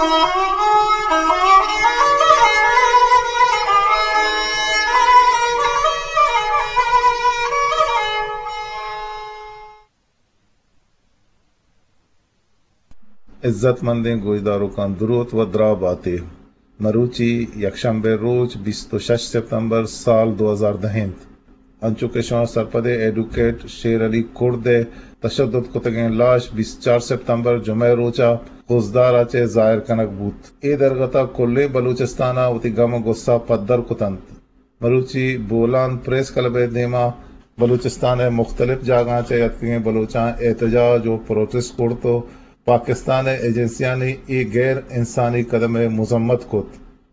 عزت مندیں گوجداروں کا درود و درا باتیں مروچی یکشنبه روز 26 سپتامبر سال 2010 انچو کے شما سرپدے ایڈوکیٹ شیر علی کرد تشدد کتگیں لاش 24 سپتامبر جمعہ روچا خوزدار آچے ظاہر کنک بوت اے درگتا کلے بلوچستانہ وتی گم غصہ پدر کتنت مروچی بولان پریس کلب دیما بلوچستان مختلف جاگاں چے یتکیں بلوچاں احتجاج و پروٹسٹ کرتو پاکستان ایجنسیاں نے یہ غیر انسانی قدم مذمت کت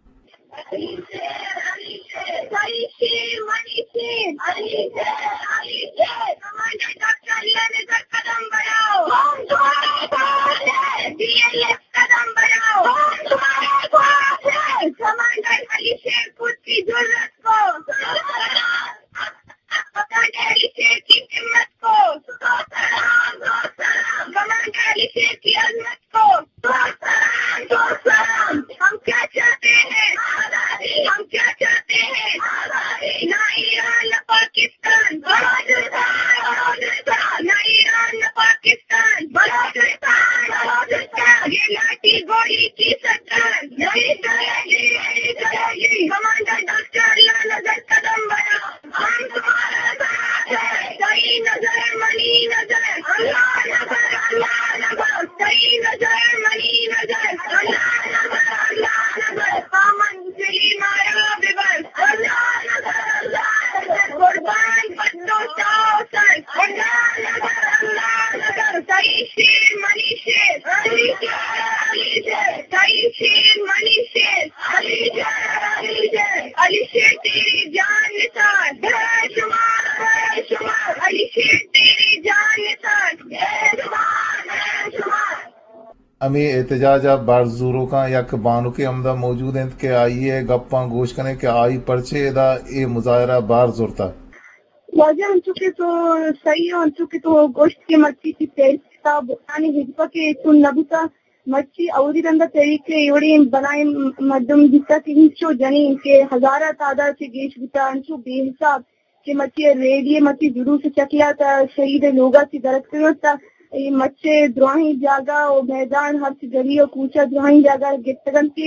امی احتجاج بارزوروں کا یک بانو کے عمدہ موجود ہیں کہ آئیے گپاں گوش کریں کہ آئی پرچے دا اے مظاہرہ بار زورتا واجہ انچوکے تو صحیح انچوکے تو گوشت کے مچی کی تیز تا بخانی حجبہ کے تو نبوتا مچی اوری رندہ طریقے یوڑی بنائیں مردم جتا کہ ہنچو جنین کے ہزارہ تعداد سے گیش بتا انچو بے حساب کہ مچی ریڈیے مچی جرو سے چکیا تا شہید لوگا کی درخت ہوتا یہ مچے دراہیں جاگا اور میدان ہر گلی اور کوچا دراہیں جاگا گتگن کی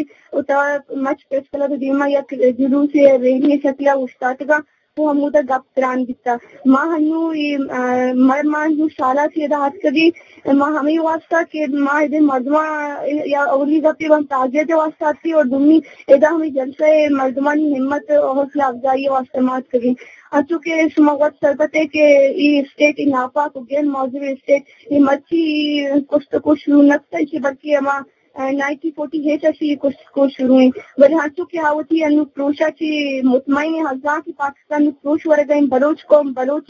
مچ پریس کلب دیما یا جلو سے ریڈیے چکیا استاتگا وہ ہمو دا گپ تران دیتا ماں ہنو مرمان جو سالہ سے دا ہاتھ کری ماں ہمیں واسطہ کہ ماں ادھے مردمہ یا اولی گپی وہاں تاغیت واسطہ تھی اور دمی ادا ہمیں جلسہ مردمانی ہمت اور حوصلہ افزائی واسطہ مات کری چونکہ شما وقت سربت ہے کہ یہ اسٹیٹ ناپاک و غیر موضوع اسٹیٹ یہ مچی کچھ تو کچھ شروع نکتا ہے بلکہ ہما 1948 سے کچھ شروع ہیں ولی ہاں چونکہ ہاوتی انو پروشا کی مطمئن ہزار کی پاکستان پروش ورگیں بلوچ قوم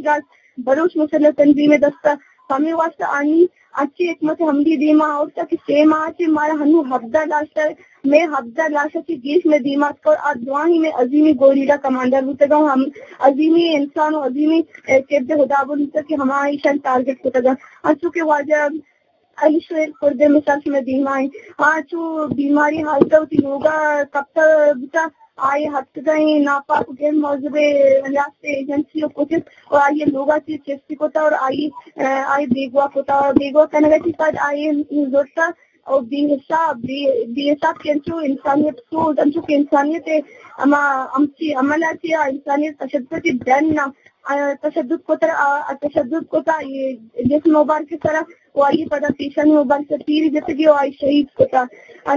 بلوچ مسلح تنظیم دستہ ہمیں واسطہ آنی اچھی حکمت حمدی دیما ہوتا کہ سیم آچے مارا ہنو حفظہ لاشتا ہے میں حفظہ لاشتا کی گیش میں دیما کر آدوانی میں عظیمی گوریلا کمانڈر ہوتا گا ہم عظیمی انسان و عظیمی کبد خدابون ہوتا کہ ہماری شان ٹارگٹ ہوتا گا اچھو کہ واجہ علی شویر کردے مثال سے میں دیما ہے چو بیماری حالتا ہوتی لوگا کب تک بتا آئے ہفتے گئے ناپاک غیر موضوع ریاست ایجنسی اور کچھ اور آئیے لوگا چیز چیستی کوتا اور آئیے بیگوا کوتا اور بیگوا کرنے کے بعد آئیے زورتا اور بے حساب کے انچو انسانیت کو انچو کے انسانیت اما امچی عملاتی انسانیت تشدد دن تشدد کو تا یہ جس مبارک کی طرح وہ آئیے پدا پیشانی مبارک سے تیری جیسے کہ وہ آئی شہید کو تا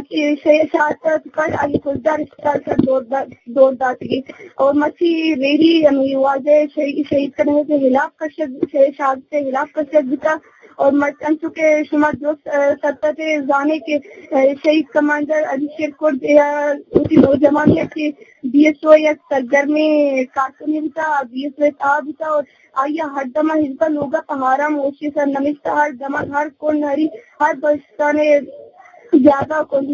شہادت کر آئیے خوزدار اسپتال کا دور داتگی اور مچھی ریری یعنی واضح شہید کرنے سے خلاف کا شہادت سے خلاف کا شہد اور انچو کے شما جو سرپت زانے کے شہید کمانڈر علی شیر کرد اسی نوجوانیت کے بی ایس او یا سرگرمی کارکنی ہوتا بی ایس او آب ہوتا اور آئیے ہر دمہ حزبہ لوگا پہارا موشی سر نمستا ہر دمہ ہر کن ہر بستان زیادہ کنڈا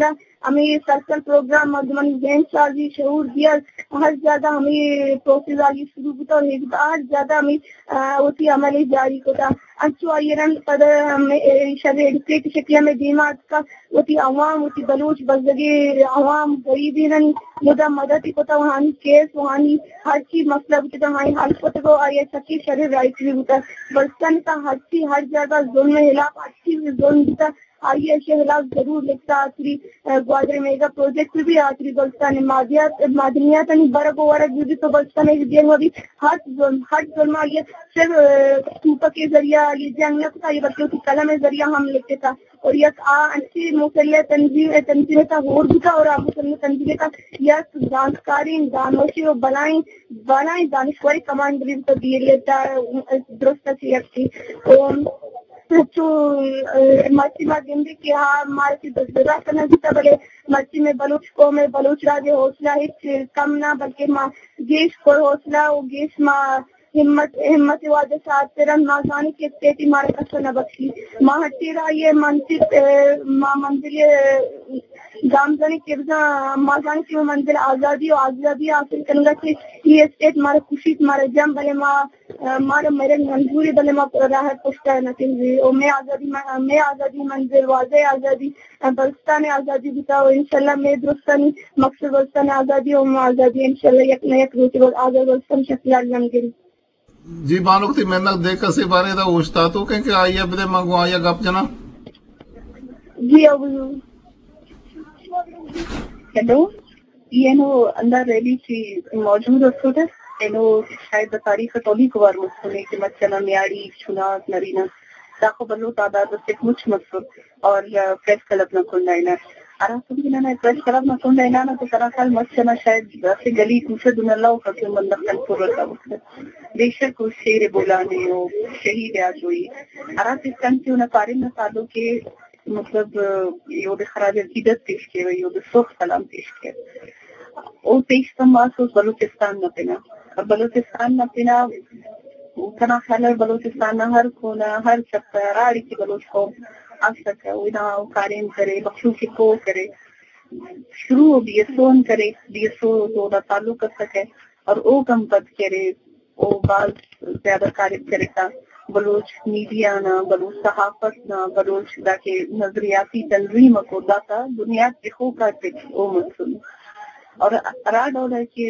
ہمیں سرکل پروگرام مردمانی ذہن سازی شعور دیا ہر زیادہ ہمیں پروسیس آگی شروع ہوتا اور ہر زیادہ ہمیں اسی عمل جاری ہوتا انچو آئیرن قدر ہمیں شب ایڈوکیٹ شکل میں دیمات کا وتی عوام وتی بلوچ بزدگی عوام غریبین مدہ مدد ہوتا وہانی کیس وہانی ہر چیز مطلب کہ ہماری حل ہوتے کو آئیے سکی شرح رائٹ بھی ہوتا بلستان کا ہر جگہ ظلم خلاف اچھی ظلم ہوتا آئیے خلاف ضرور لکھتا آخری گوادر میگا پروجیکٹ بھی آخری بلستان معدنیات برق و ورق بھی تو بلستان ایک دیر میں بھی ہر ظلم آئیے صرف سوپا کے ذریعہ یہ جنگ نہ تھا یہ بچوں کی قلم ذریعہ ہم لکھتے تھا اور یک اچھی مسلح تنظیم کا غور بھی تھا اور آپ مسلح تنظیم کا یک دانشکاری دانشی و بلائیں دانشوری کمانڈری تو دیے لیتا درست تھی تو مرچی میں گندی کی ہمارے کی دزدرا کرنا جیتا بلے مرچی میں بلوچ کو میں بلوچ راجے حوصلہ ہچ کم نہ بلکہ ماں گیش کو حوصلہ و گیش ماں ہمت وعدے ساتھ تیرا نازانی کے تیتی مارے کسو نہ بخشی ماں ہٹی رہا یہ منصب ماں منزل گامزنی کرزا مازانی کی منزل آزادی و آزادی حاصل کرنے کی یہ اسٹیٹ مارے خوشی مارے جم بلے مارے میرے منظوری بلے ماں راہ پوچھتا ہے نتیج اور میں آزادی منزل واضح آزادی بلستان آزادی بتاؤ انشاءاللہ میں درستانی مقصد بلستان آزادی اور آزادی انشاءاللہ یک نہ یک روٹی آزاد بلستان شکل جمگری جی بانوک تھی میں دیکھ کر سے بارے دا اوشتا تو کہ آئیے بدے منگو آئیے گپ جنا جی ابو ہیلو یہ اندر ریلی کی موجود ہوتے اینو شاید تاریخ تولی کوار مسلمے کہ مچنا میاڑی چنات نرینا داخو بلو تعداد سے مچ مقصود اور پریس کلب نہ کنڈائنا ارا تم جنہاں پریس کلب نہ کنڈائنا تو طرح خال مچنا شاید سے گلی دوسرے دن اللہ کا کہ مندقل پورا تھا بے شک اس شیر بولانے ہو شہید آج ہوئی ارا اس کن کی انہیں قارن نہ سالوں کے مطلب یہ خراج عقیدت پیش کیا یہ سوخ سلام پیش کیا وہ پیش تماس بلوچستان نہ پینا اور بلوچستان نہ پینا اتنا خیال بلوچستان نہ ہر کونا ہر چپا راڑی کی بلوچ کو آ سکے وہ نہ قارن کرے بخشو کی کو کرے شروع ہو بی ایس او کرے بی ایس او کا تعلق کر سکے اور او کم پد کرے او بعض زیادہ قارب کرے تا بلوچ میڈیا نہ بلوچ صحافت نہ بلوچ دا کے نظریاتی تنظیم کو داتا دنیا کے خو کا او مسئول اور ارا ڈولا کہ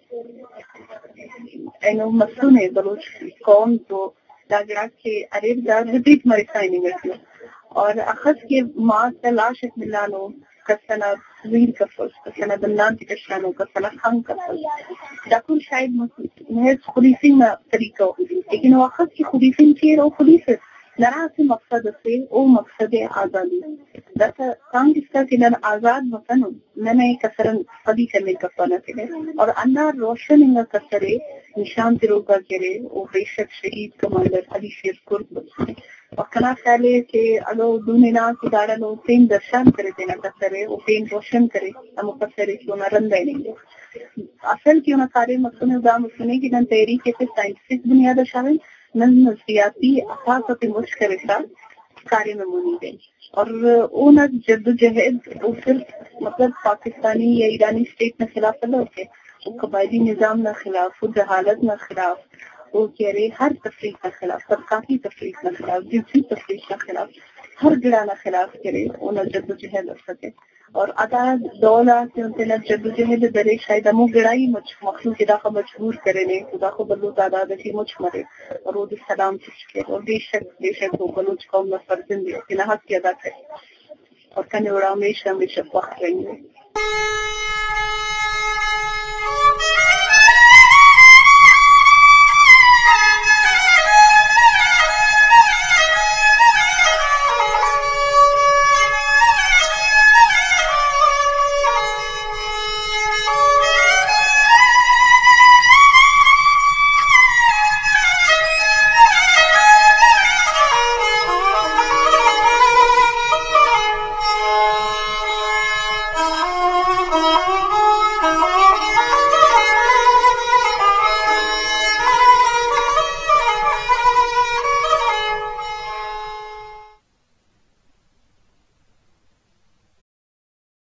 اینو مسئول ہے بلوچ قوم تو داگرا کے عریب دا ریپیٹ مرسائنی گرتی اور اخذ کے ماں تلاش ملانو کسنا ویر کفر کسنا دنان تکشانو کسنا خم کفر داکن شاید محض خلیفین میں طریقہ ہو لیکن وہ اخذ کی خلیفین چیر او خلیفت نرا سے مقصد سے او مقصد آزادی داتا کام اس کا کہ نر آزاد مکنو ننے کسرن قدی کرنے کفانا کرے اور اندر روشن انگا کسرے نشان تروگا کرے او بے شک شہید کمانڈر علی شیر کرد بسنے اور کنا خیالے کہ اگو دونینا کدارا لو پین درشان کرے دینا کسرے او پین روشن کرے امو کسرے کیوں نہ رندے نہیں گے اصل کیوں نہ کارے مقصد دا مسلمے کی نن تحریک کے سائنٹفک بنیاد شامل نن نظریاتی احاطہ مشکل کا کارے میں منی گئی اور اون جد و جہد وہ صرف مطلب پاکستانی یا ایرانی اسٹیٹ نہ خلاف اللہ ہوتے وہ قبائلی نظام نہ خلاف وہ جہالت نہ خلاف وہ کہہ رہے ہر تفریق نہ خلاف طبقاتی تفریق نہ خلاف جنسی تفریق نہ خلاف ہر گڑا نہ خلاف کرے انہیں جد و جہد ہو سکے اور ادا دولا سے ان کے جد و جہد درے شاید امو گڑائی مخلوق داخل مجبور کرے نے خدا کو بلو تعداد کی مجھ مرے اور وہ سلام چشکے اور بے شک وہ بلوچ قوم میں فرزند ہے کہ نہ حق کی ادا کرے اور کنے اڑا ہمیشہ وقت رہیں گے